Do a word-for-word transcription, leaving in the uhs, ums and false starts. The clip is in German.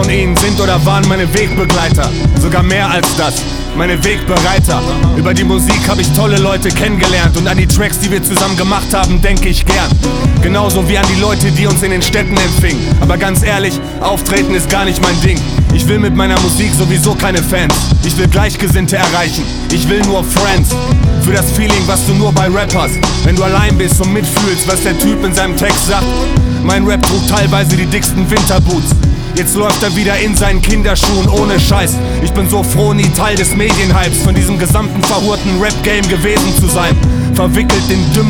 von ihnen sind oder waren meine Wegbegleiter. Sogar mehr als das, meine Wegbereiter. Über die Musik habe ich tolle Leute kennengelernt und an die Tracks, die wir zusammen gemacht haben, denke ich gern. Genauso wie an die Leute, die uns in den Städten empfingen. Aber ganz ehrlich, Auftreten ist gar nicht mein Ding. Ich will mit meiner Musik sowieso keine Fans. Ich will Gleichgesinnte erreichen, ich will nur Friends. Für das Feeling, was du nur bei Rap hast, wenn du allein bist und mitfühlst, was der Typ in seinem Text sagt. Mein Rap trug teilweise die dicksten Winterboots. Jetzt läuft er wieder in seinen Kinderschuhen, ohne Scheiß. Ich bin so froh, nie Teil des Medienhypes, von diesem gesamten verhurten Rap-Game gewesen zu sein. Verwickelt in Dümmel